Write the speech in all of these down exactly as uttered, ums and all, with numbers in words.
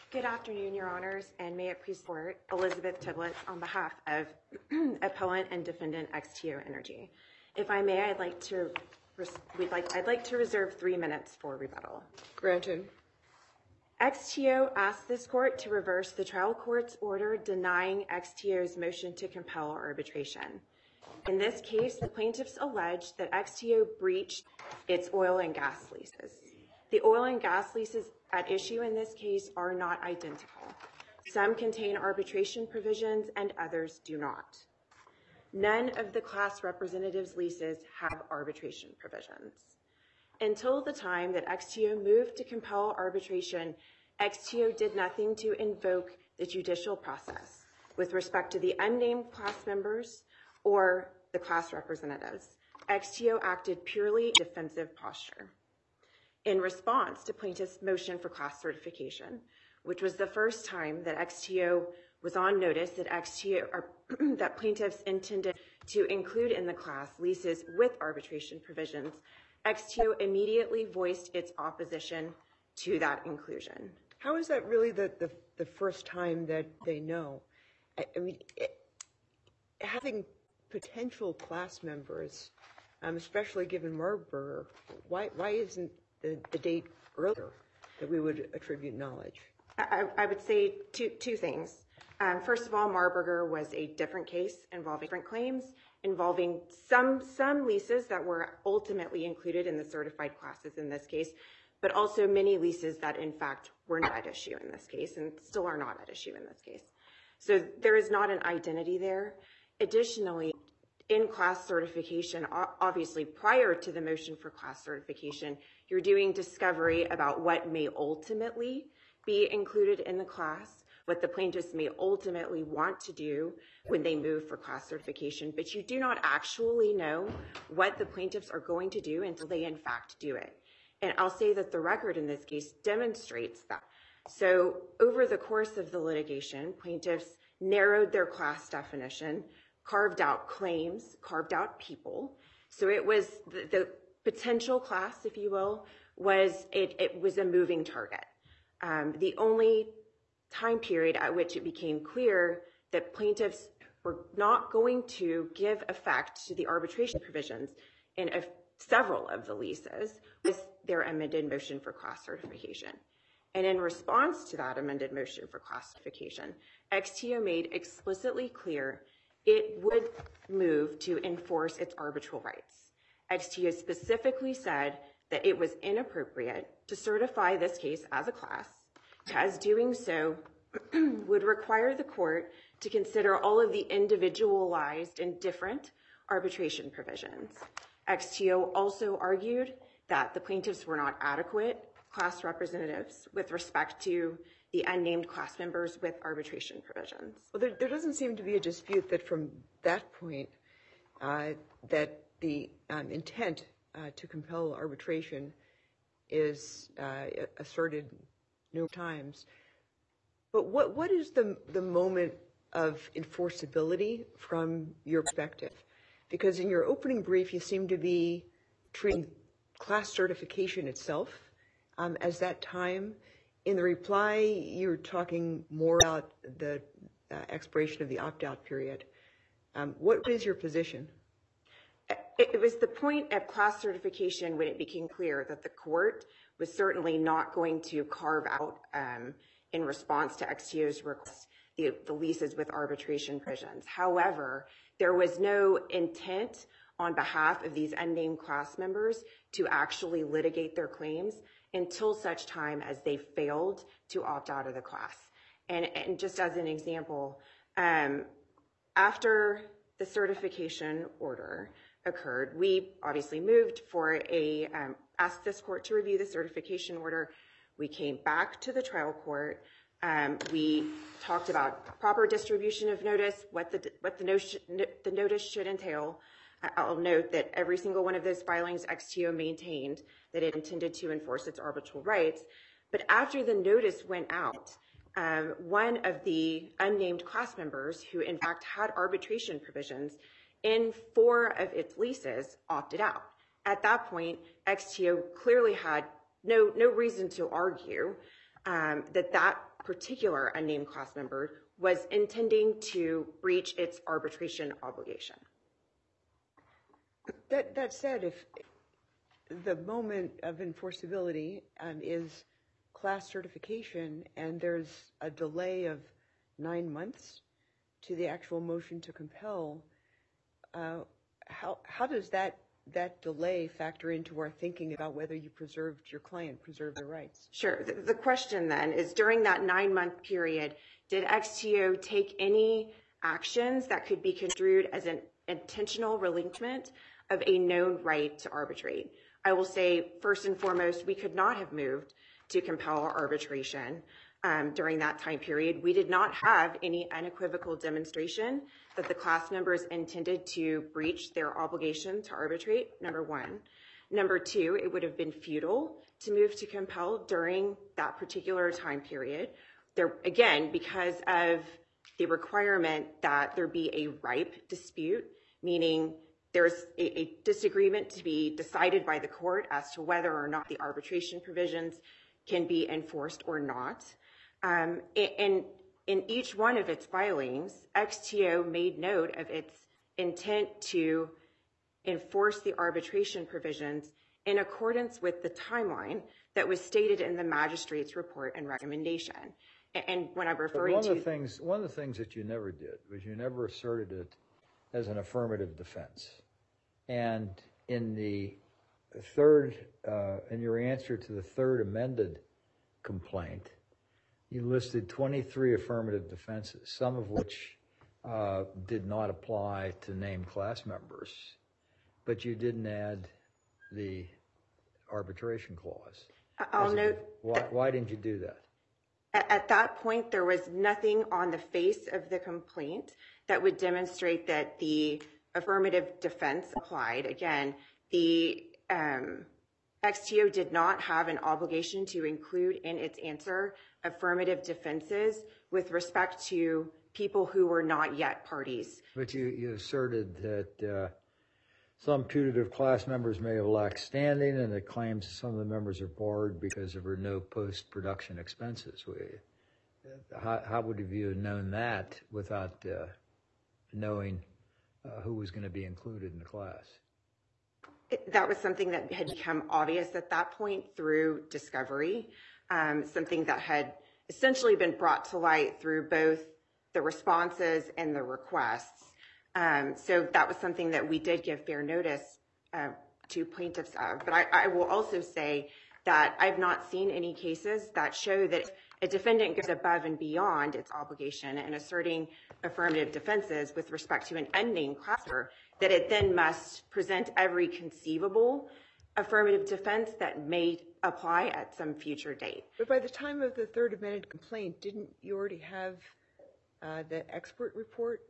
Good afternoon, Your Honors, and may it please the Court, Elizabeth Tiblitz on behalf of Appellant and Defendant X T O Energy. If I may, I'd like to we'd like I'd like to reserve three minutes for rebuttal. Granted. X T O asked this court to reverse the trial court's order denying X T O's motion to compel arbitration. In this case, the plaintiffs alleged that X T O breached its oil and gas leases. The oil and gas leases at issue in this case are not identical. Some contain arbitration provisions and others do not. None of the class representatives' leases have arbitration provisions. Until the time that X T O moved to compel arbitration, X T O did nothing to invoke the judicial process with respect to the unnamed class members or the class representatives. X T O acted purely in defensive posture. In response to plaintiff's motion for class certification, which was the first time that X T O was on notice that X T O or that plaintiffs intended to include in the class leases with arbitration provisions, X T O immediately voiced its opposition to that inclusion. How is that really the, the, the first time that they know? I, I mean, it, having potential class members, um, especially given Marburger, why why isn't the, the date earlier that we would attribute knowledge? I, I would say two two things. Um, first of all, Marburger was a different case involving different claims, involving some some leases that were ultimately included in the certified classes in this case, but also many leases that in fact were not at issue in this case and still are not at issue in this case. So there is not an identity there. Additionally, in class certification, obviously prior to the motion for class certification, you're doing discovery about what may ultimately be included in the class, what the plaintiffs may ultimately want to do when they move for class certification, but you do not actually know what the plaintiffs are going to do until they in fact do it. And I'll say that the record in this case demonstrates that. So over the course of the litigation, plaintiffs narrowed their class definition, carved out claims, carved out people. So it was the, the potential class, if you will, was it, it was a moving target. Um, the only time period at which it became clear that plaintiffs were not going to give effect to the arbitration provisions in a, several of the leases was their amended motion for class certification. And in response to that amended motion for class certification, X T O made explicitly clear it would move to enforce its arbitral rights. X T O specifically said that it was inappropriate to certify this case as a class, as doing so would require the court to consider all of the individualized and different arbitration provisions. X T O also argued that the plaintiffs were not adequate class representatives with respect to the unnamed class members with arbitration provisions. Well, there, there doesn't seem to be a dispute that from that point uh, that the um, intent uh, to compel arbitration is uh, asserted numerous times. But what what is the the moment of enforceability from your perspective? Because in your opening brief, you seem to be treating class certification itself um, as that time. In the reply, you're talking more about the uh, expiration of the opt-out period. Um, what is your position? It was the point of class certification when it became clear that the court was certainly not going to carve out, um, in response to X T O's request, the, the leases with arbitration provisions. However, there was no intent on behalf of these unnamed class members to actually litigate their claims until such time as they failed to opt out of the class. And, and just as an example, um, after the certification order occurred, we obviously moved for a, um, asked this court to review the certification order. We came back to the trial court. Um, we talked about proper distribution of notice, what the, what the, notion, the notice should entail. I'll note that every single one of those filings, X T O maintained that it intended to enforce its arbitral rights. But after the notice went out, um, one of the unnamed class members who in fact had arbitration provisions in four of its leases opted out. At that point, X T O clearly had no, no reason to argue um, that that particular unnamed class member was intending to breach its arbitration obligation. That, that said, if the moment of enforceability um, is class certification and there's a delay of nine months to the actual motion to compel, uh, how, how does that that delay factor into our thinking about whether you preserved your client, preserved their rights? Sure. The, the question then is, during that nine-month period, did X T O take any actions that could be construed as an intentional relinquishment of a known right to arbitrate? I will say, first and foremost, we could not have moved to compel arbitration um, during that time period. We did not have any unequivocal demonstration that the class members intended to breach their obligation to arbitrate, number one. Number two, it would have been futile to move to compel during that particular time period. There, again, because of the requirement that there be a ripe dispute, meaning there's a, a disagreement to be decided by the court as to whether or not the arbitration provisions can be enforced or not. Um, and in each one of its filings, X T O made note of its intent to enforce the arbitration provisions in accordance with the timeline that was stated in the magistrate's report and recommendation. And when I'm referring one to... Of the things, one of the things that you never did was you never asserted it as an affirmative defense. And in the third, uh, in your answer to the third amended complaint, you listed twenty-three affirmative defenses, some of which uh, did not apply to named class members, but you didn't add the arbitration clause. I'll note... Why, why didn't you do that? At that point, there was nothing on the face of the complaint that would demonstrate that the affirmative defense applied. Again, the um, X T O did not have an obligation to include in its answer affirmative defenses with respect to people who were not yet parties. But you, you asserted that uh, some putative class members may have lacked standing, and it claims some of the members are barred because there were no post-production expenses. How, how would have you known that without uh, knowing uh, who was going to be included in the class? It, that was something that had become obvious at that point through discovery, um, something that had essentially been brought to light through both the responses and the requests. Um, so that was something that we did give fair notice uh, to plaintiffs of. But I, I will also say that I've not seen any cases that show that a defendant goes above and beyond its obligation in asserting affirmative defenses with respect to an unnamed class member, that it then must present every conceivable affirmative defense that may apply at some future date. But by the time of the third amended complaint, didn't you already have uh, the expert report,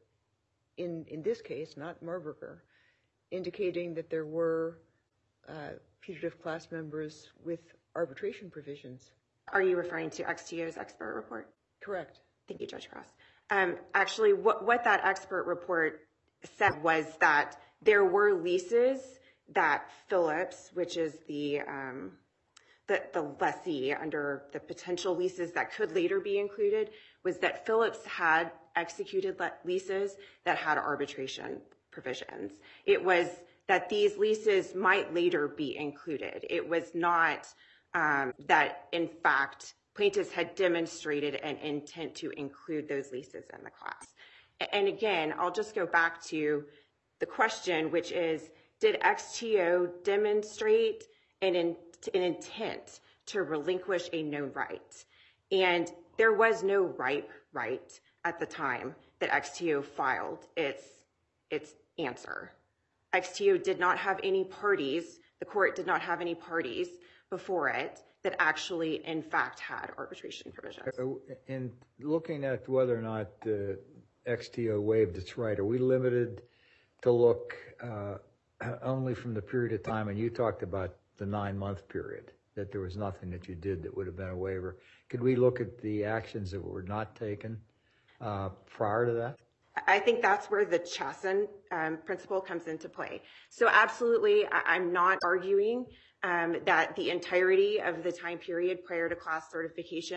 in, in this case, not Marburger, indicating that there were uh, putative class members with arbitration provisions? Are you referring to X T O's expert report? Correct. Thank you, Judge Cross. Um, actually, what, what that expert report said was that there were leases that Phillips, which is the, um, the, the lessee under the potential leases that could later be included, was that Phillips had executed le- leases that had arbitration provisions. It was that these leases might later be included. It was not um, that, in fact, plaintiffs had demonstrated an intent to include those leases in the class. And again, I'll just go back to the question, which is, did X T O demonstrate an, in, an intent to relinquish a known right? And there was no ripe right at the time that X T O filed its, its answer. X T O did not have any parties, the court did not have any parties before it that actually, in fact, had arbitration provisions. In looking at whether or not uh, X T O waived its right, are we limited to look uh, only from the period of time, and you talked about the nine-month period, that there was nothing that you did that would have been a waiver. Could we look at the actions that were not taken uh, prior to that? I think that's where the Chasen um, principle comes into play. So absolutely, I- I'm not arguing um, that the entirety of the time period prior to class certification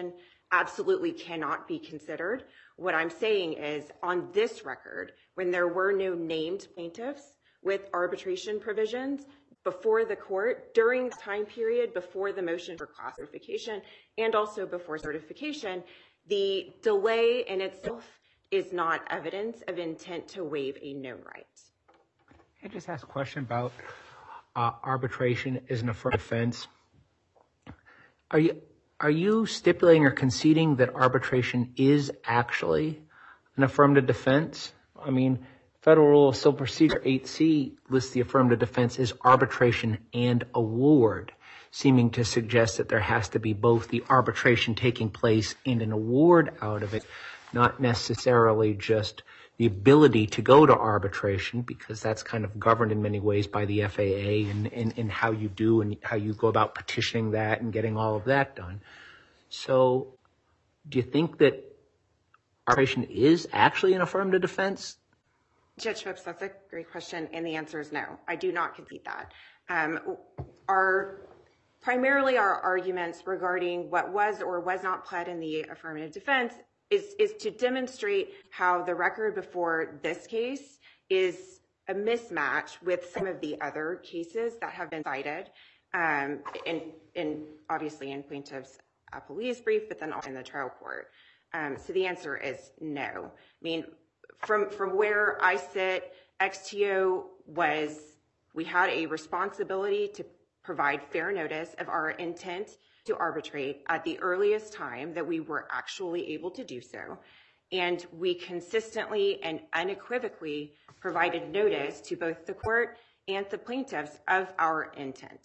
absolutely cannot be considered. What I'm saying is, on this record, when there were no named plaintiffs with arbitration provisions before the court, during the time period before the motion for class certification, and also before certification, the delay in itself is not evidence of intent to waive a known right. Can I just ask a question about uh, arbitration as an affirmative defense? Are you are you stipulating or conceding that arbitration is actually an affirmative defense? I mean, Federal Rule of Civil Procedure eight C lists the affirmative defense as arbitration and award, seeming to suggest that there has to be both the arbitration taking place and an award out of it, not necessarily just the ability to go to arbitration, because that's kind of governed in many ways by the F A A and, and, and how you do and how you go about petitioning that and getting all of that done. So do you think that arbitration is actually an affirmative defense? Judge Phipps, that's a great question, and the answer is no. I do not concede that. Um, our primarily our arguments regarding what was or was not pled in the affirmative defense is, is to demonstrate how the record before this case is a mismatch with some of the other cases that have been cited, um, in, in obviously in plaintiff's appellee's brief, but then also in the trial court. Um, so the answer is no. I mean, from from where I sit, X T O was, we had a responsibility to provide fair notice of our intent to arbitrate at the earliest time that we were actually able to do so. And we consistently and unequivocally provided notice to both the court and the plaintiffs of our intent.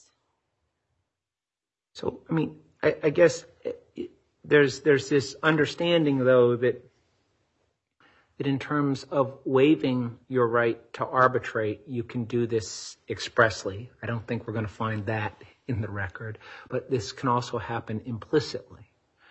So, I mean, I, I guess there's there's this understanding, though, that that in terms of waiving your right to arbitrate, you can do this expressly. I don't think we're going to find that in the record, but this can also happen implicitly.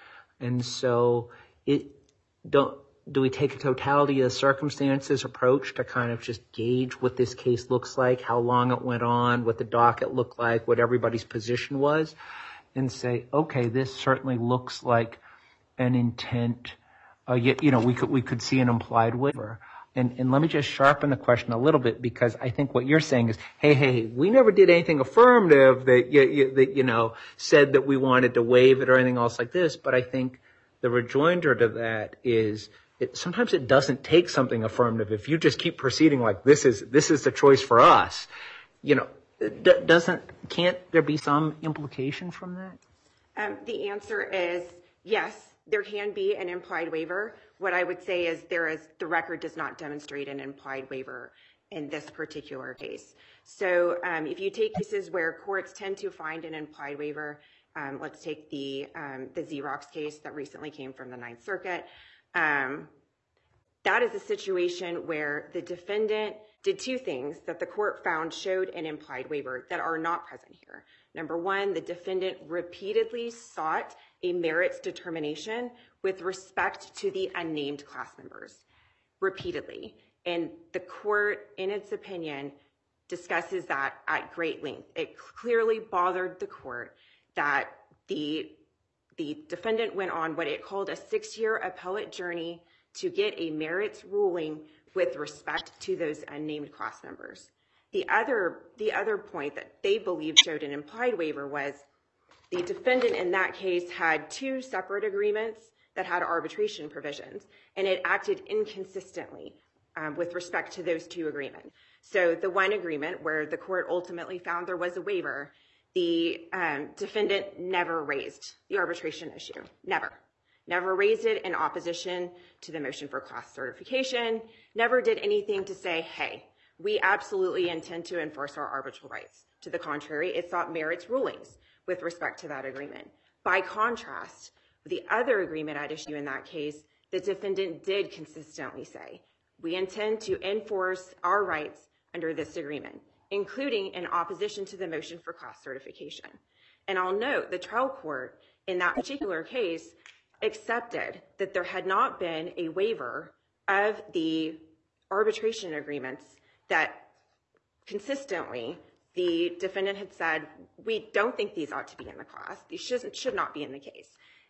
And so it don't do we take a totality of circumstances approach to kind of just gauge what this case looks like, how long it went on, what the docket looked like, what everybody's position was, and say, okay, this certainly looks like an intent. Uh, you, you know, we could we could see an implied waiver. And and let me just sharpen the question a little bit, because I think what you're saying is, hey, hey, we never did anything affirmative that you, you, that you know said that we wanted to waive it or anything else like this. But I think the rejoinder to that is, it, sometimes it doesn't take something affirmative. If you just keep proceeding like this is this is the choice for us, you know, d- doesn't can't there be some implication from that? Um, the answer is yes. There can be an implied waiver. What I would say is there is the record does not demonstrate an implied waiver in this particular case. So um, if you take cases where courts tend to find an implied waiver, um, let's take the um, the Xerox case that recently came from the Ninth Circuit. Um, that is a situation where the defendant did two things that the court found showed an implied waiver that are not present here. Number one, the defendant repeatedly sought a merits determination with respect to the unnamed class members, repeatedly. And the court, in its opinion, discusses that at great length. It clearly bothered the court that the, the defendant went on what it called a six-year appellate journey to get a merits ruling with respect to those unnamed class members. The other, the other point that they believed showed an implied waiver was the defendant in that case had two separate agreements that had arbitration provisions, and it acted inconsistently um, with respect to those two agreements. So the one agreement where the court ultimately found there was a waiver, the um, defendant never raised the arbitration issue, never. Never raised it in opposition to the motion for class certification, never did anything to say, hey, we absolutely intend to enforce our arbitral rights. To the contrary, it sought merits rulings with respect to that agreement. By contrast, the other agreement at issue in that case, the defendant did consistently say, we intend to enforce our rights under this agreement, including in opposition to the motion for class certification. And I'll note the trial court in that particular case accepted that there had not been a waiver of the arbitration agreements that consistently the defendant had said, we don't think these ought to be in the class. These should, should not be in the case.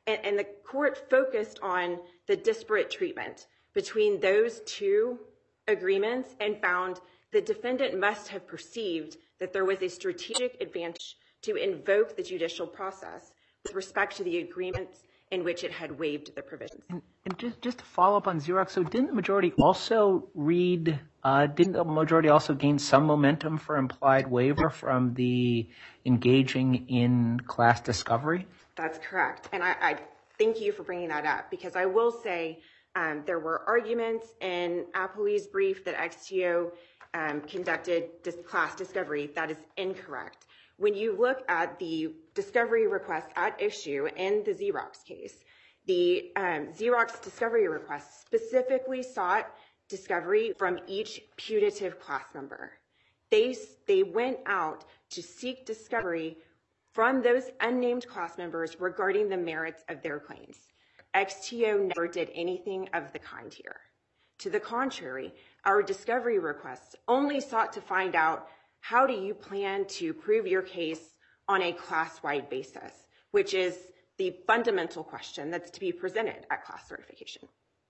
And, and the court focused on the disparate treatment between those two agreements and found the defendant must have perceived that there was a strategic advantage to invoke the judicial process with respect to the agreements in which it had waived the provisions. And, and just, just to follow up on Xerox, so didn't the majority also read, uh, didn't the majority also gain some momentum for implied waiver from the engaging in class discovery? That's correct. And I, I thank you for bringing that up, because I will say um, there were arguments in Appley's brief that X T O um, conducted dis- class discovery. That is incorrect. When you look at the discovery request at issue in the Xerox case, the um, Xerox discovery request specifically sought discovery from each putative class member. They, they went out to seek discovery from those unnamed class members regarding the merits of their claims. X T O never did anything of the kind here. To the contrary, our discovery requests only sought to find out, how do you plan to prove your case on a class-wide basis, which is the fundamental question that's to be presented at class certification.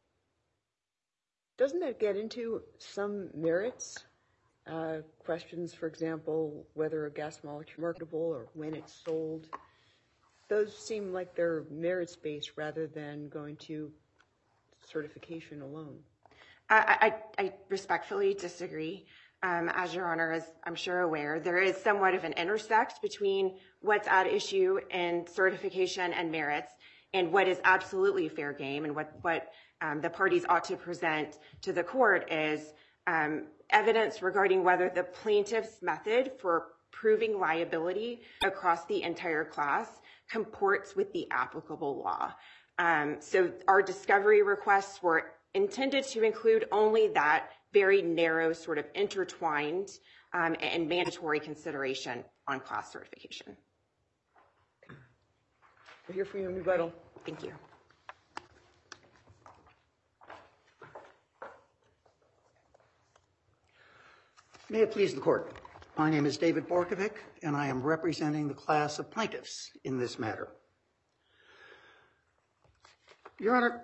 Doesn't that get into some merits? Uh, questions, for example, whether a gas molecule is marketable or when it's sold. Those seem like they're merits-based rather than going to certification alone. I, I, I respectfully disagree. Um, as Your Honor is, I'm sure, aware, there is somewhat of an intersect between what's at issue in certification and merits and what is absolutely fair game, and what, what um, the parties ought to present to the court is um, evidence regarding whether the plaintiff's method for proving liability across the entire class comports with the applicable law. Um, so our discovery requests were intended to include only that very narrow, sort of intertwined um, and mandatory consideration on class certification. We'll hear from you in rebuttal. Thank you. May it please the court. My name is David Borkovic, and I am representing the class of plaintiffs in this matter. Your Honor,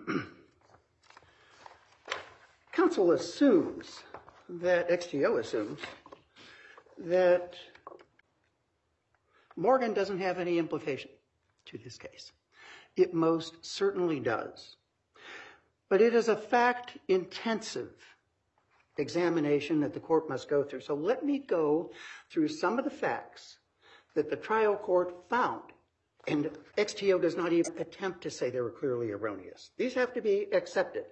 counsel assumes that, X T O assumes, that Morgan doesn't have any implication to this case. It most certainly does. But it is a fact-intensive examination that the court must go through. So let me go through some of the facts that the trial court found. And X T O does not even attempt to say they were clearly erroneous. These have to be accepted.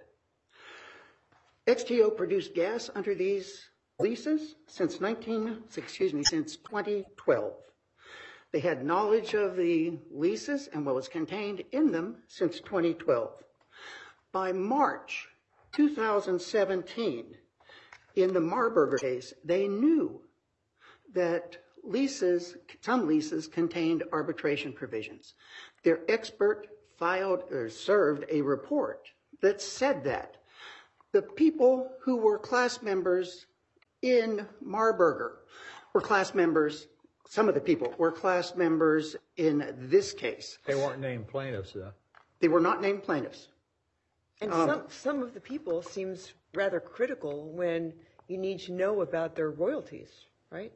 X T O produced gas under these leases since nineteen, excuse me, since twenty twelve. They had knowledge of the leases and what was contained in them since twenty twelve. By March two thousand seventeen, in the Marburger case, they knew that leases, some leases contained arbitration provisions. Their expert filed or served a report that said that. The people who were class members in Marburger were class members, some of the people were class members in this case. They weren't named plaintiffs, though. They were not named plaintiffs. And Um, some, some of the people seems rather critical when you need to know about their royalties, right?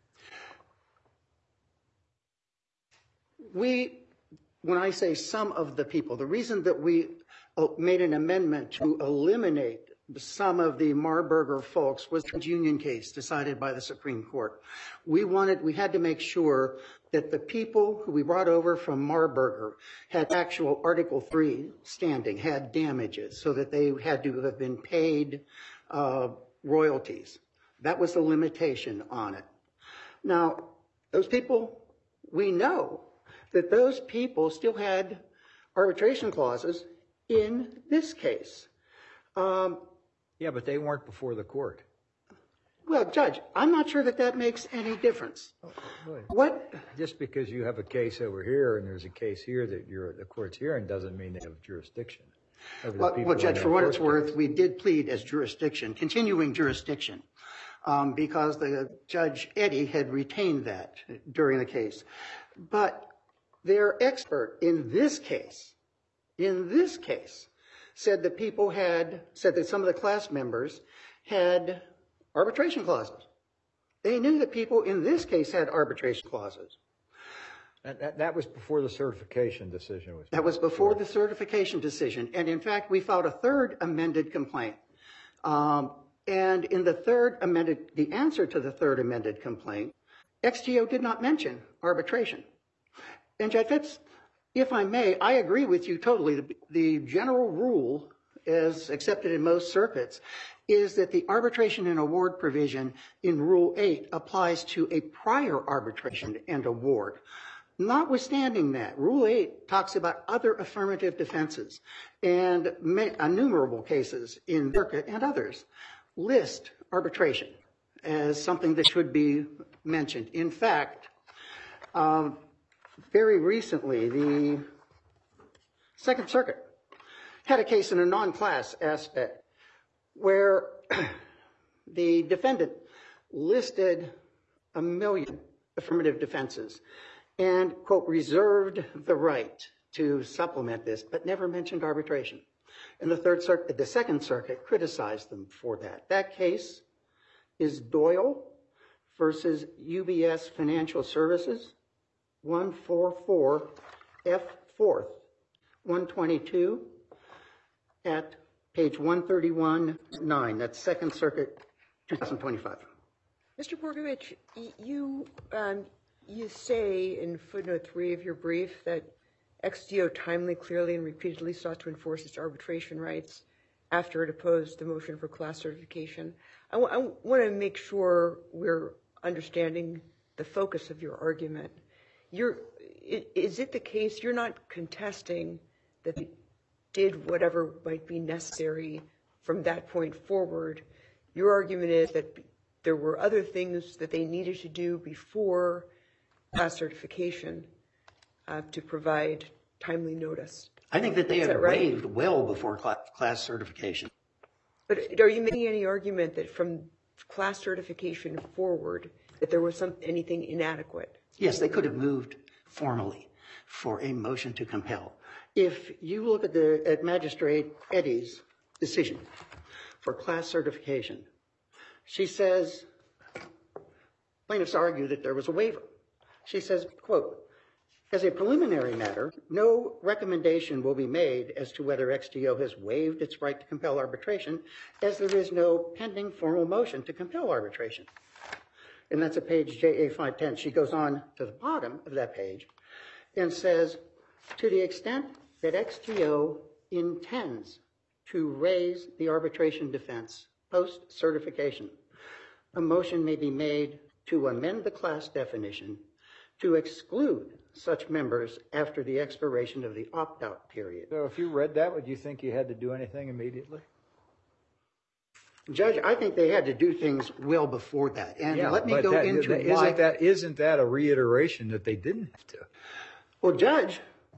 We, when I say some of the people, the reason that we made an amendment to eliminate some of the Marburger folks was the union case decided by the Supreme Court. We wanted, we had to make sure that the people who we brought over from Marburger had actual Article three standing, had damages, so that they had to have been paid uh, royalties. That was the limitation on it. Now, those people, we know that those people still had arbitration clauses in this case. Um, Yeah, but they weren't before the court. well, Judge, I'm not sure that that makes any difference. What? Just because you have a case over here and there's a case here that you're, the court's hearing doesn't mean they have jurisdiction over the Well, people well, in Judge, that for what it's first worth, case. we did plead as jurisdiction, continuing jurisdiction, um, because the Judge Eddy had retained that during the case. But Their expert in this case, in this case, said that people had, said that some of the class members had arbitration clauses. They knew that people in this case had arbitration clauses. And that, that was before the certification decision was made. That was before the certification decision. And in fact, we filed a third amended complaint. Um, and in the third amended, the answer to the third amended complaint, X T O did not mention arbitration. And Judge Phipps, if I may, I agree with you totally. The, the general rule, as accepted in most circuits, is that the arbitration and award provision in Rule eight applies to a prior arbitration and award. Notwithstanding that, Rule eight talks about other affirmative defenses, and innumerable cases in circuit and others list arbitration as something that should be mentioned. In fact, um, very recently, the Second Circuit had a case in a non-class aspect where the defendant listed a million affirmative defenses and, quote, reserved the right to supplement this, but never mentioned arbitration. And the third circuit, the Second Circuit criticized them for that. That case is Doyle versus U B S Financial Services, one forty-four F fourth, one twenty-two at page one thirty-one nine. That's Second Circuit, twenty twenty-five. Mister Borgovich, you um, you say in footnote three of your brief that X T O timely, clearly, and repeatedly sought to enforce its arbitration rights after it opposed the motion for class certification. I, w- I want to make sure we're understanding the focus of your argument. You're, is it the case you're not contesting that they did whatever might be necessary from that point forward? Your argument is that there were other things that they needed to do before class certification uh, to provide timely notice. I think that they Is had that right? waived well before cl- class certification. But are you making any argument that from class certification forward that there was some anything inadequate? Yes, they could have moved formally for a motion to compel. If you look at the at Magistrate Eddy's decision for class certification, she says plaintiffs argue that there was a waiver. She says, quote, as a preliminary matter, no recommendation will be made as to whether X T O has waived its right to compel arbitration, as there is no pending formal motion to compel arbitration. And that's at page J A five ten. She goes on to the bottom of that page and says, to the extent that X T O intends to raise the arbitration defense post-certification, a motion may be made to amend the class definition to exclude such members after the expiration of the opt-out period. So if you read that, would you think you had to do anything immediately? Judge, I think they had to do things well before that. And Yeah, let me but go that- into that- why. Isn't that, isn't that a reiteration that they didn't have to? Well, Judge,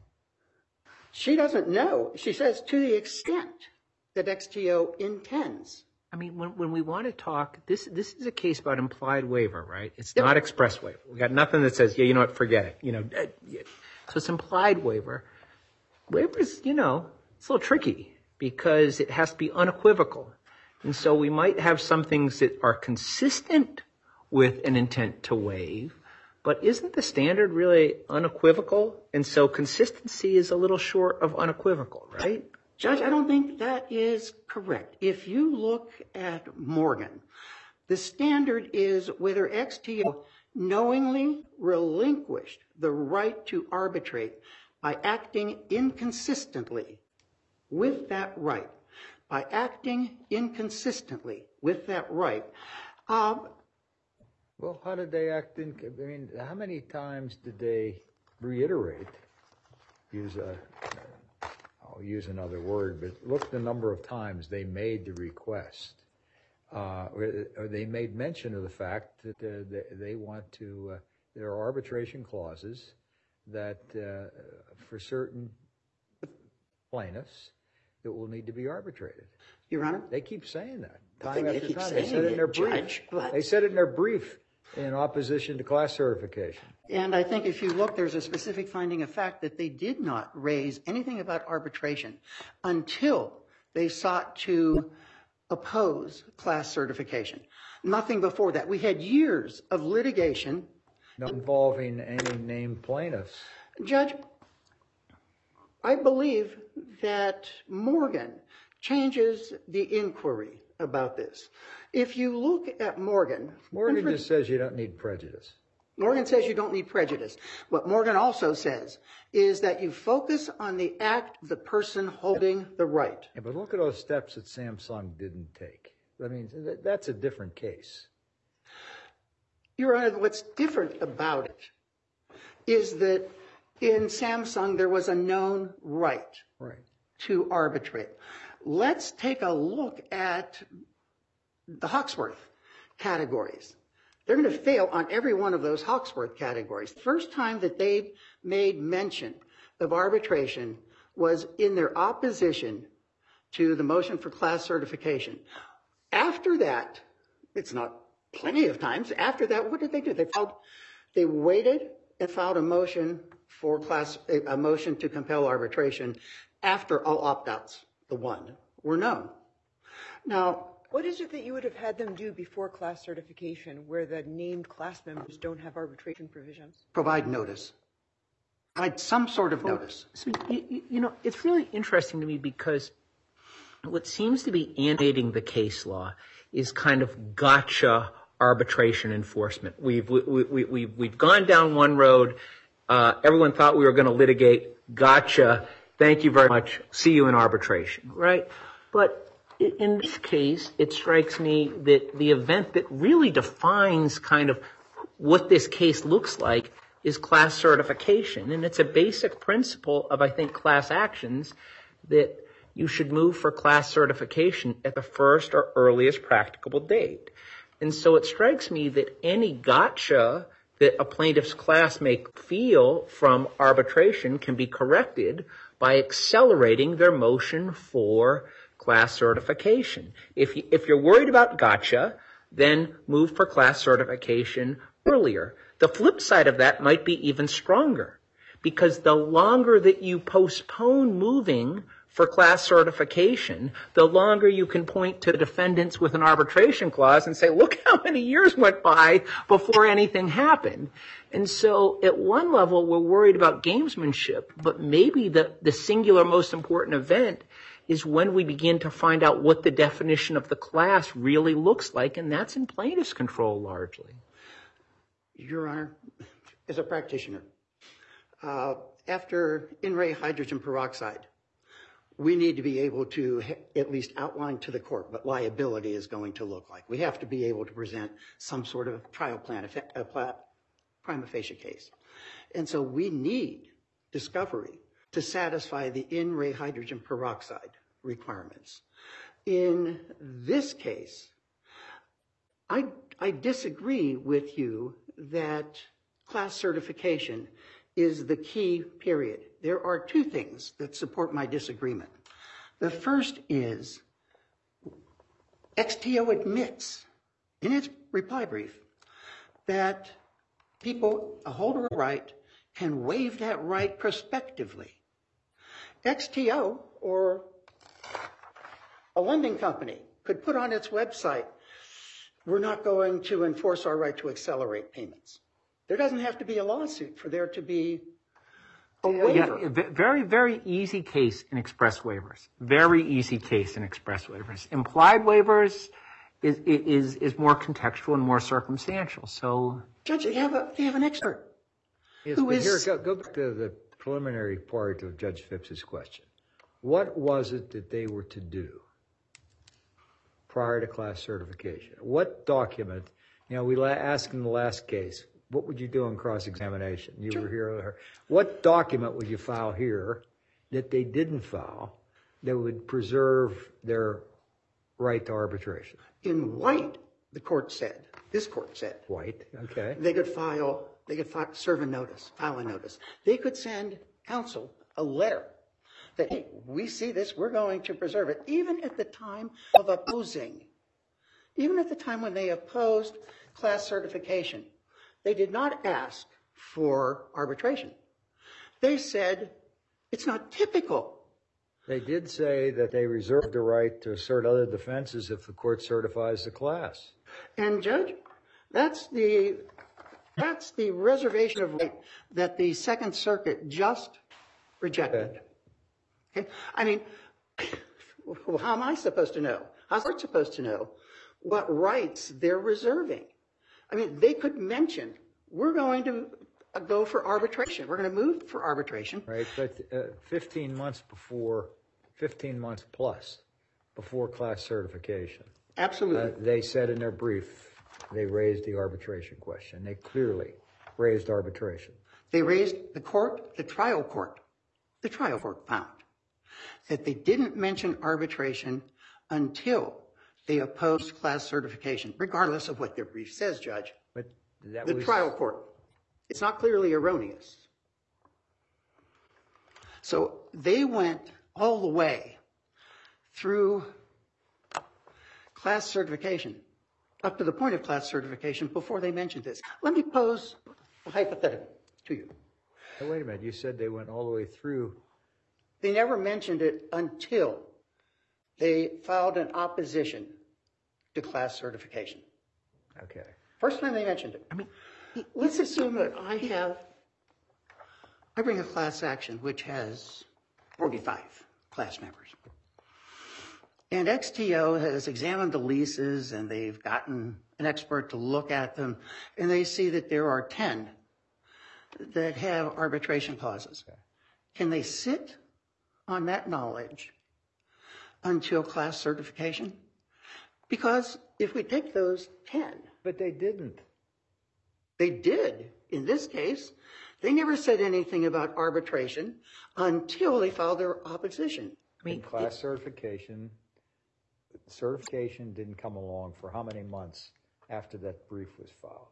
she doesn't know. She says to the extent that X T O intends. I mean, when, when we want to talk, this this is a case about implied waiver, right? It's not express waiver. We got nothing that says, yeah, you know what, forget it. You know, uh, yeah. So it's implied waiver. Waiver is, you know, it's a little tricky because it has to be unequivocal. And so we might have some things that are consistent with an intent to waive, but isn't the standard really unequivocal? And so consistency is a little short of unequivocal, right? Judge, I don't think that is correct. If you look at Morgan, the standard is whether X T O knowingly relinquished the right to arbitrate by acting inconsistently with that right. By acting inconsistently with that right. Um, Well, how did they act in, I mean, how many times did they reiterate, use a, I'll use another word, but look the number of times they made the request. Uh, or, or they made mention of the fact that uh, they, they want to, uh, there are arbitration clauses that uh, for certain plaintiffs that will need to be arbitrated. Your Honor? They keep saying that They time may after keep time. They saying said it in it, their brief. Judge, but- They said it in their brief in opposition to class certification. And I think if you look, there's a specific finding of fact that they did not raise anything about arbitration until they sought to oppose class certification. Nothing before that. We had years of litigation. Not involving any named plaintiffs. Judge, I believe that Morgan changes the inquiry about this. If you look at Morgan. Morgan just says you don't need prejudice. Morgan says you don't need prejudice. What Morgan also says is that you focus on the act of the person holding the right. Yeah, but look at those steps that Samsung didn't take. I mean, that's a different case. Your Honor, what's different about it is that in Samsung there was a known right, right. to arbitrate. Let's take a look at the Hawksworth categories. They're going to fail on every one of those Hawksworth categories. The first time that they made mention of arbitration was in their opposition to the motion for class certification. After that, it's not plenty of times. After that, what did they do? They filed, they waited and filed a motion for class, a motion to compel arbitration after all opt-outs, the one, were known. Now, what is it that you would have had them do before class certification where the named class members don't have arbitration provisions? Provide notice. Provide some sort of notice. So, you, you know, it's really interesting to me because what seems to be animating the case law is kind of gotcha arbitration enforcement. We've, we, we, we've, we've gone down one road. Uh, everyone thought we were going to litigate. Gotcha. Thank you very much. See you in arbitration, right? But in this case, it strikes me that the event that really defines kind of what this case looks like is class certification. And it's a basic principle of, I think, class actions that you should move for class certification at the first or earliest practicable date. And so it strikes me that any gotcha that a plaintiff's class may feel from arbitration can be corrected by accelerating their motion for class certification. If, you, if you're worried about gotcha, then move for class certification earlier. The flip side of that might be even stronger, because the longer that you postpone moving for class certification, the longer you can point to defendants with an arbitration clause and say, look how many years went by before anything happened. And so at one level, we're worried about gamesmanship, but maybe the, the singular most important event is when we begin to find out what the definition of the class really looks like, and that's in plaintiff's control largely. Your Honor, as a practitioner, uh, after in re hydrogen peroxide, we need to be able to at least outline to the court what liability is going to look like. We have to be able to present some sort of trial plan, a prima facie case. And so we need discovery to satisfy the in re hydrogen peroxide requirements. In this case, I, I disagree with you that class certification is the key period. There are two things that support my disagreement. The first is X T O admits in its reply brief that people, a holder of right, can waive that right prospectively. X T O or a lending company could put on its website, we're not going to enforce our right to accelerate payments. There doesn't have to be a lawsuit for there to be a waiver. Yeah, very, very easy case in express waivers. Very easy case in express waivers. Implied waivers is is is more contextual and more circumstantial. So, Judge, they have a they have an expert. Yes, who but is here, go, go back to the preliminary part of Judge Phipps's question. What was it that they were to do prior to class certification? What document? You know, we la- asked in the last case, what would you do in cross-examination? You sure. were here. What document would you file here that they didn't file that would preserve their right to arbitration? In White, the court said, this court said. White, okay. They could file, they could file, serve a notice, file a notice. They could send counsel a letter that, hey, we see this, we're going to preserve it. Even at the time of opposing, even at the time when they opposed class certification, they did not ask for arbitration. They said it's not typical. They did say that they reserved the right to assert other defenses if the court certifies the class. And Judge, that's the that's the reservation of right that the Second Circuit just rejected. Okay? I mean, how am I supposed to know? How's the court supposed to know what rights they're reserving? I mean, they could mention, we're going to go for arbitration. We're going to move for arbitration. Right, but uh, fifteen months before, fifteen months plus before class certification. Absolutely. Uh, they said in their brief, they raised the arbitration question. They clearly raised arbitration. They raised the court, the trial court, the trial court found that they didn't mention arbitration until they opposed class certification, regardless of what their brief says, Judge. But that The was trial court. It's not clearly erroneous. So they went all the way through class certification, up to the point of class certification before they mentioned this. Let me pose a hypothetical to you. Now, wait a minute. You said they went all the way through. They never mentioned it until they filed an opposition to class certification. Okay. First time they mentioned it. I mean, Let's assume that I have, I bring a class action which has forty-five class members. And X T O has examined the leases and they've gotten an expert to look at them, and they see that there are ten that have arbitration clauses. Can they sit on that knowledge until class certification? Because if we take those ten, But they didn't. they did. In this case, they never said anything about arbitration until they filed their opposition. I mean, In class certification, certification didn't come along for how many months after that brief was filed?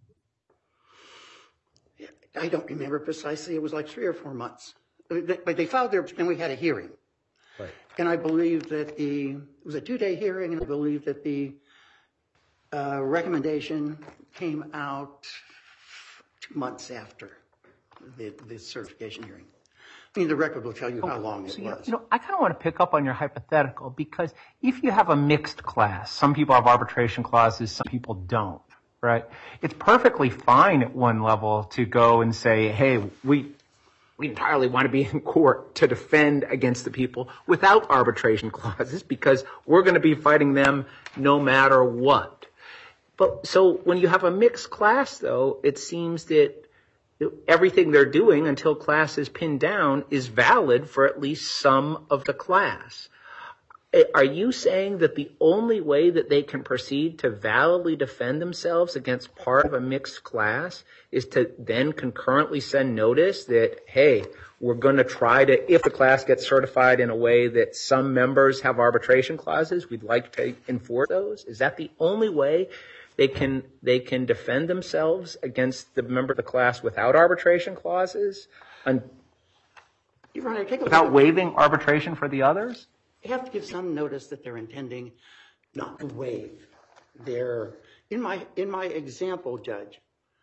I don't remember precisely. It was like three or four months. But they filed their, and we had a hearing. Right. And I believe that the, it was a two-day hearing, and I believe that the uh, recommendation came out two months after the, the certification hearing. I mean, the record will tell you how long it So, you know, was. you know, I kind of want to pick up on your hypothetical, because if you have a mixed class, some people have arbitration clauses, some people don't, right? It's perfectly fine at one level to go and say, hey, we we entirely want to be in court to defend against the people without arbitration clauses because we're going to be fighting them no matter what. But so when you have a mixed class, though, it seems that everything they're doing until class is pinned down is valid for at least some of the class. Are you saying that the only way that they can proceed to validly defend themselves against part of a mixed class is to then concurrently send notice that, hey, we're going to try to, if the class gets certified in a way that some members have arbitration clauses, we'd like to enforce those? Is that the only way they can they can defend themselves against the member of the class without arbitration clauses and Your Honor, take a without look at- waiving arbitration for the others? They have to give some notice that they're intending not to waive their, in my, in my example, Judge,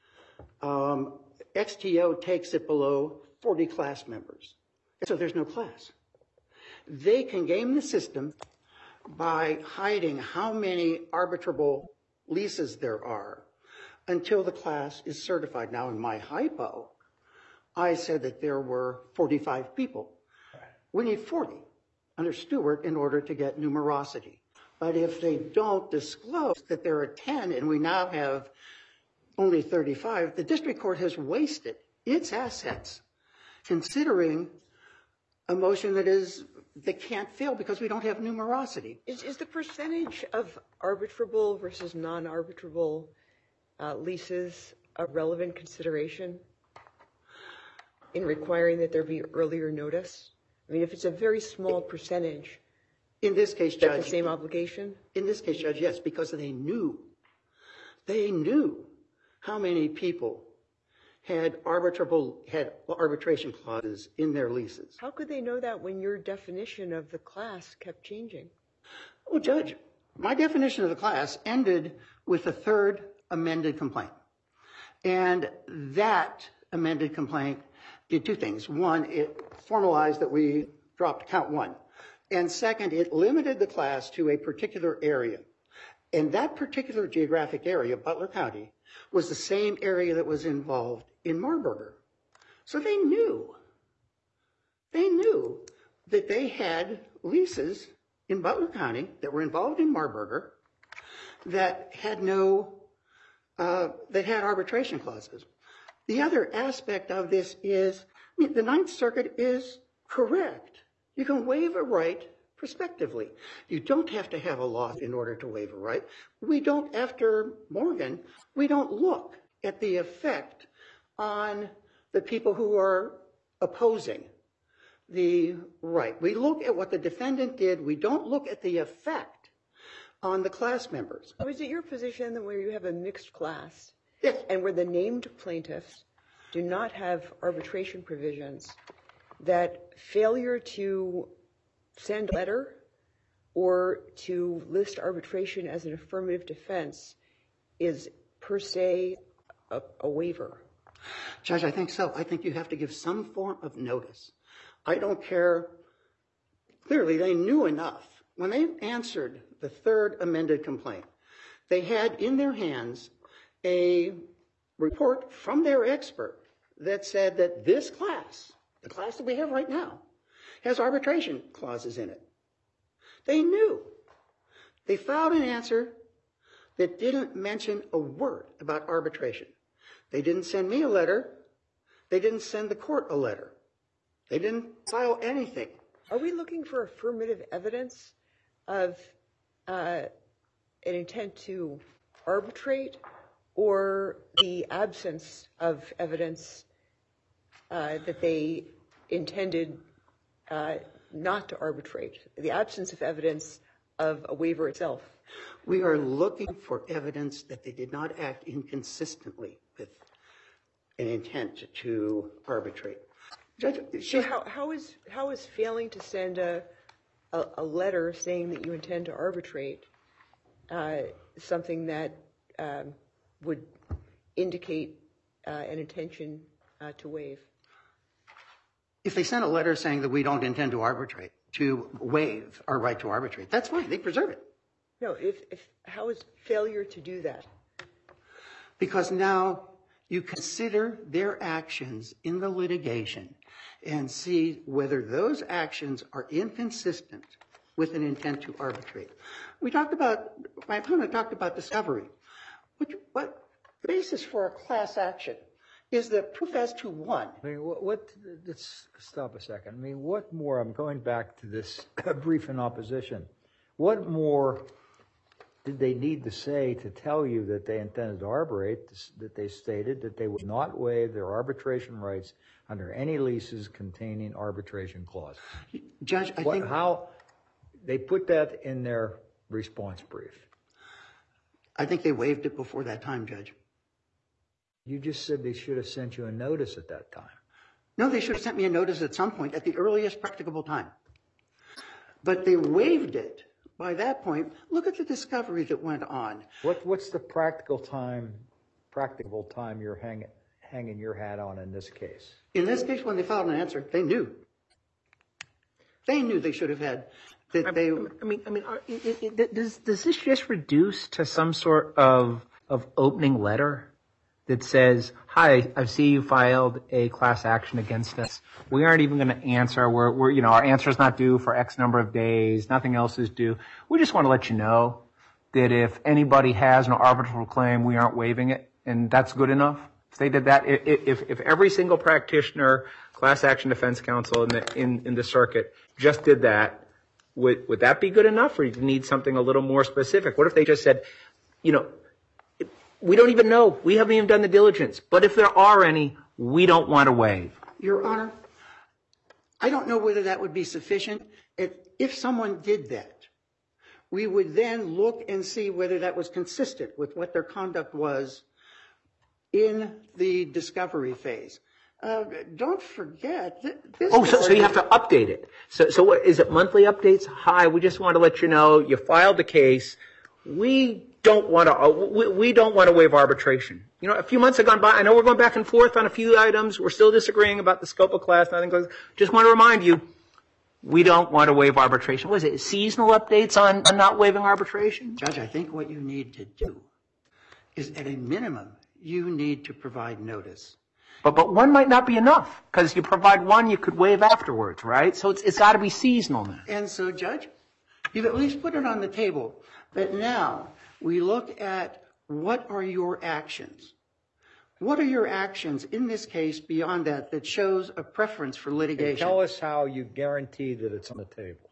um, X T O takes it below forty class members. So there's no class. They can game the system by hiding how many arbitrable leases there are until the class is certified. Now, in my hypo, I said that there were forty-five people. We need forty under Stewart in order to get numerosity. But if they don't disclose that there are ten and we now have only thirty-five, the district court has wasted its assets considering a motion that is, that can't fail because we don't have numerosity. Is, is the percentage of arbitrable versus non-arbitrable uh, leases a relevant consideration in requiring that there be earlier notice? I mean, if it's a very small percentage, In this case, is that Judge, the same obligation? in this case, Judge, yes, because they knew, they knew how many people had arbitrable, had arbitration clauses in their leases. How could they know that when your definition of the class kept changing? Well, Judge, my definition of the class ended with the third amended complaint. And that amended complaint did two things. One, it formalized that we dropped count one. And second, it limited the class to a particular area. And that particular geographic area, Butler County, was the same area that was involved in Marburger. So they knew, they knew that they had leases in Butler County that were involved in Marburger that had no, uh, that had arbitration clauses. The other aspect of this is, I mean, the Ninth Circuit is correct. You can waive a right prospectively. You don't have to have a loss in order to waive a right. We don't, after Morgan, we don't look at the effect on the people who are opposing the right. We look at what the defendant did. We don't look at the effect on the class members. So is it your position that where you have a mixed class, Yes. and where the named plaintiffs do not have arbitration provisions, that failure to send a letter or to list arbitration as an affirmative defense is per se a, a waiver? Judge, I think so. I think you have to give some form of notice. I don't care. Clearly, they knew enough. When they answered the third amended complaint, they had in their hands a report from their expert that said that this class, the class that we have right now, has arbitration clauses in it. They knew. They filed an answer that didn't mention a word about arbitration. They didn't send me a letter. They didn't send the court a letter. They didn't file anything. Are we looking for affirmative evidence of uh, an intent to arbitrate, or the absence of evidence uh, that they intended uh, not to arbitrate, the absence of evidence of a waiver itself? We are looking for evidence that they did not act inconsistently with an intent to arbitrate. Judge, So how, how is how is failing to send a, a, a letter saying that you intend to arbitrate uh, something that um, would indicate uh, an intention uh, to waive? if they sent a letter saying that we don't intend to arbitrate, to waive our right to arbitrate, that's fine. They preserve it. No, if, if how is failure to do that? Because now you consider their actions in the litigation and see whether those actions are inconsistent with an intent to arbitrate. We talked about, my opponent talked about discovery. Which, what basis for a class action is the proof as to one? I mean, what, what, let's stop a second. I mean, what more, I'm going back to this brief in opposition. What more did they need to say to tell you that they intended to arbitrate, that they stated that they would not waive their arbitration rights under any leases containing arbitration clauses? Judge, I What, think... how, they put that in their response brief. I think they waived it before that time, Judge. You just said they should have sent you a notice at that time. No, they should have sent me a notice at some point, at the earliest practicable time. But they waived it by that point. Look at the discovery that went on. What, what's the practical time, practicable time you're hanging, hanging your hat on in this case? In this case, when they filed an answer, they knew. They knew they should have had that they. I mean, I mean, are, it, it, does does this just reduce to some sort of of opening letter that says, "Hi, I see you filed a class action against us. We aren't even going to answer. We're, we're, you know, our answer is not due for X number of days. Nothing else is due. We just want to let you know that if anybody has an arbitral claim, we aren't waiving it, and that's good enough." If they did that, if if every single practitioner, class action defense counsel in the in, in the circuit just did that, would would that be good enough, or you need something a little more specific? What if they just said, you know, we don't even know, we haven't even done the diligence, but if there are any, we don't want to waive? Your Honor, I don't know whether that would be sufficient. If, if someone did that, we would then look and see whether that was consistent with what their conduct was in the discovery phase. Uh, don't forget that this. Oh, so, so you have to update it. So, so what is it? Monthly updates? Hi, we just want to let you know you filed the case. we don't want to, we, we don't want to waive arbitration. You know, a few months have gone by. I know we're going back and forth on a few items. We're still disagreeing about the scope of class. Nothing goes. Just want to remind you, we don't want to waive arbitration. What is it? Seasonal updates on, on not waiving arbitration? Judge, I think what you need to do is, at a minimum, you need to provide notice. But but one might not be enough, because you provide one, you could waive afterwards, right? So it's it's got to be seasonal now. And so, Judge, you've at least put it on the table. But now we look at what are your actions. What are your actions in this case beyond that that shows a preference for litigation? Tell us how you guarantee that it's on the table.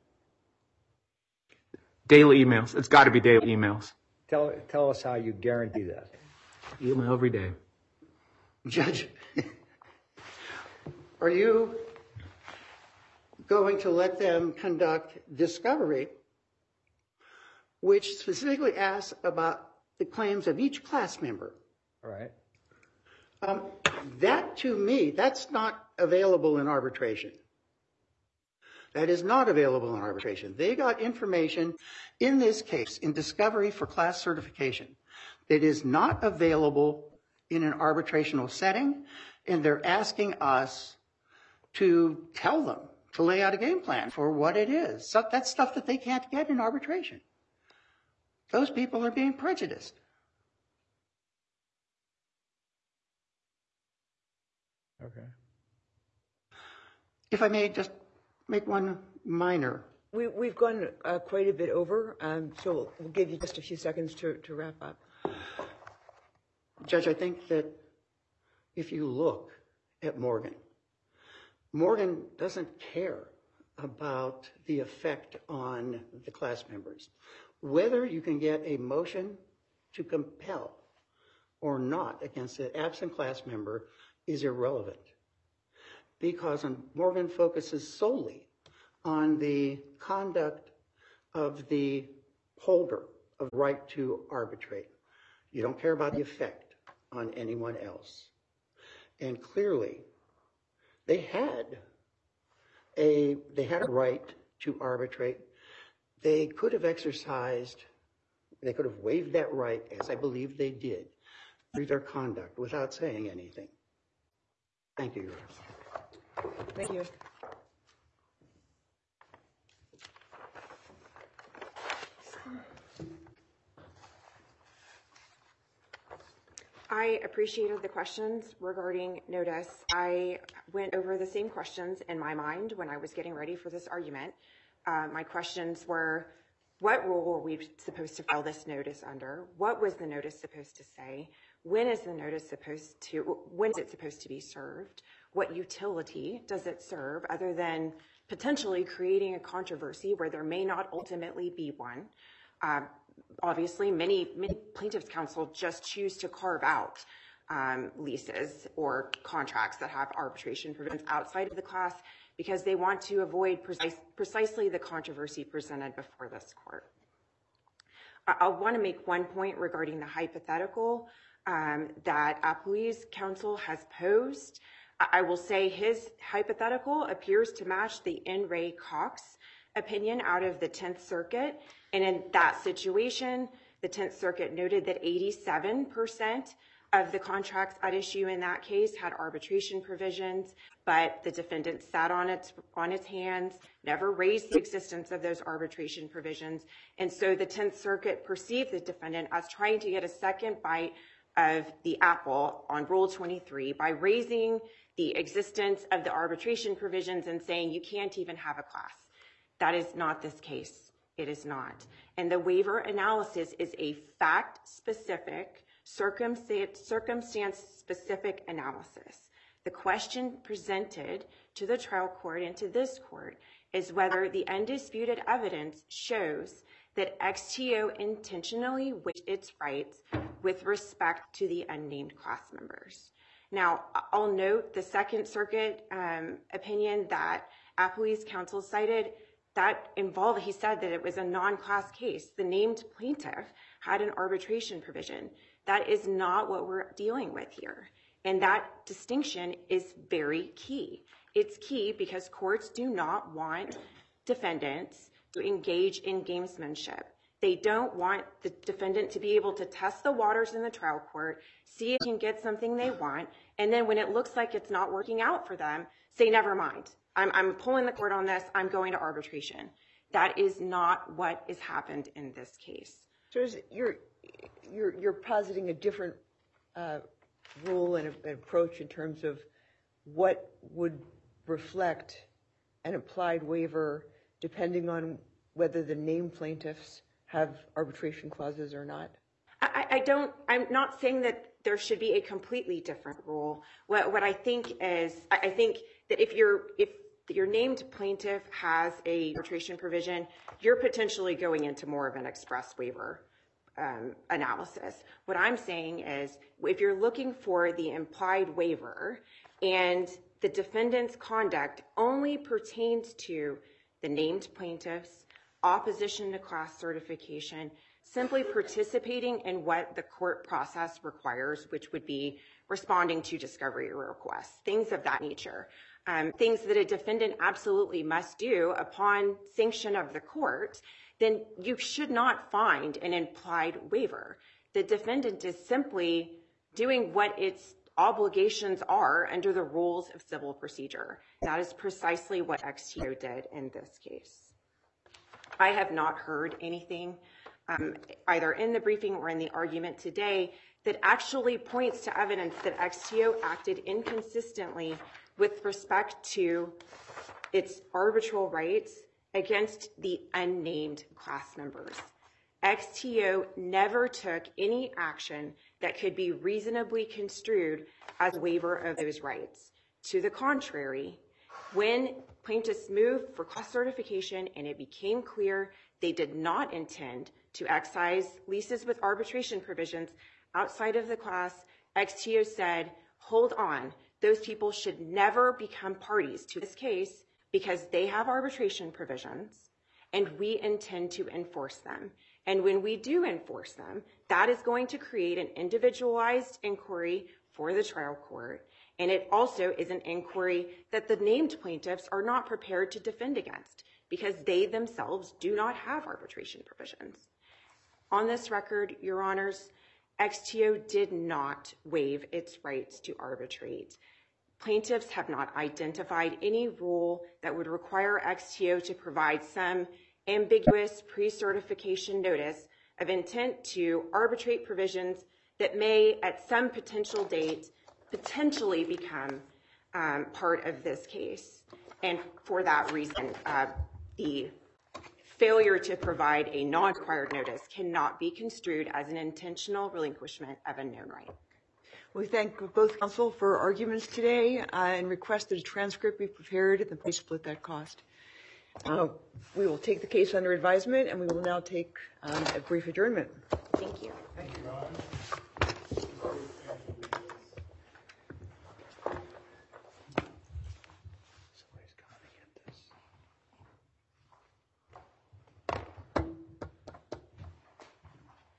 Daily emails. It's got to be daily emails. Tell tell us how you guarantee that. Email every day. Judge, are you going to let them conduct discovery, which specifically asks about the claims of each class member? All right. Um, that, to me, that's not available in arbitration. That is not available in arbitration. They got information in this case, in discovery for class certification, that is not available in an arbitrational setting, and they're asking us to tell them, to lay out a game plan for what it is. So that's stuff that they can't get in arbitration. Those people are being prejudiced. Okay. If I may just make one minor. We, we've gone uh, quite a bit over, um, so we'll give you just a few seconds to, to wrap up. Judge, I think that if you look at Morgan, Morgan doesn't care about the effect on the class members. Whether you can get a motion to compel or not against an absent class member is irrelevant, because Morgan focuses solely on the conduct of the holder of right to arbitrate. You don't care about the effect on anyone else. And clearly, they had a they had a right to arbitrate. They could have exercised, they could have waived that right, as I believe they did, through their conduct without saying anything. Thank you, Your Honor. Thank you. I appreciated the questions regarding notice. I went over the same questions in my mind when I was getting ready for this argument. Uh, my questions were, what rule were we supposed to file this notice under? What was the notice supposed to say? When is the notice supposed to, when is it supposed to be served? What utility does it serve other than potentially creating a controversy where there may not ultimately be one? Uh, Obviously, many, many plaintiffs' counsel just choose to carve out um, leases or contracts that have arbitration provisions outside of the class because they want to avoid precise, precisely the controversy presented before this court. I, I want to make one point regarding the hypothetical um, that Appellee's counsel has posed. I, I will say his hypothetical appears to match the N. Ray Cox opinion out of the Tenth Circuit. And in that situation, the Tenth Circuit noted that eighty-seven percent of the contracts at issue in that case had arbitration provisions, but the defendant sat on its, on its hands, never raised the existence of those arbitration provisions. And so the Tenth Circuit perceived the defendant as trying to get a second bite of the apple on Rule twenty-three by raising the existence of the arbitration provisions and saying you can't even have a class. That is not this case. It is not. And the waiver analysis is a fact-specific, circumstance-specific analysis. The question presented to the trial court and to this court is whether the undisputed evidence shows that X T O intentionally waived its rights with respect to the unnamed class members. Now, I'll note the Second Circuit um, opinion that Appellee's counsel cited. That involved, he said that it was a non-class case. The named plaintiff had an arbitration provision. That is not what we're dealing with here. And that distinction is very key. It's key because courts do not want defendants to engage in gamesmanship. They don't want the defendant to be able to test the waters in the trial court, see if they can get something they want, and then when it looks like it's not working out for them, say, never mind. I'm, I'm pulling the court on this. I'm going to arbitration. That is not what has happened in this case. So is it, you're, you're, you're positing a different uh, rule and a, an approach in terms of what would reflect an implied waiver depending on whether the named plaintiffs have arbitration clauses or not? I, I don't, I'm not saying that there should be a completely different rule. What, what I think is, I, I think that if you're, if your named plaintiff has a arbitration provision, you're potentially going into more of an express waiver um, analysis. What I'm saying is, if you're looking for the implied waiver and the defendant's conduct only pertains to the named plaintiffs, opposition to class certification, simply participating in what the court process requires, which would be responding to discovery requests, things of that nature, um, things that a defendant absolutely must do upon sanction of the court, then you should not find an implied waiver. The defendant is simply doing what its obligations are under the rules of civil procedure. That is precisely what X T O did in this case. I have not heard anything um, either in the briefing or in the argument today that actually points to evidence that X T O acted inconsistently with respect to its arbitral rights against the unnamed class members. X T O never took any action that could be reasonably construed as a waiver of those rights. To the contrary, when plaintiffs moved for class certification and it became clear they did not intend to excise leases with arbitration provisions outside of the class, X T O said, hold on, those people should never become parties to this case because they have arbitration provisions and we intend to enforce them. And when we do enforce them, that is going to create an individualized inquiry for the trial court. And it also is an inquiry that the named plaintiffs are not prepared to defend against because they themselves do not have arbitration provisions. On this record, Your Honors, X T O did not waive its rights to arbitrate. Plaintiffs have not identified any rule that would require X T O to provide some ambiguous pre-certification notice of intent to arbitrate provisions that may, at some potential date, potentially become um, part of this case. And for that reason, uh, the failure to provide a non-required notice cannot be construed as an intentional relinquishment of a known right. We thank both counsel for arguments today uh, and request that a transcript be prepared and the police split that cost. Uh, we will take the case under advisement and we will now take um, a brief adjournment. Thank you. Thank you, Ron.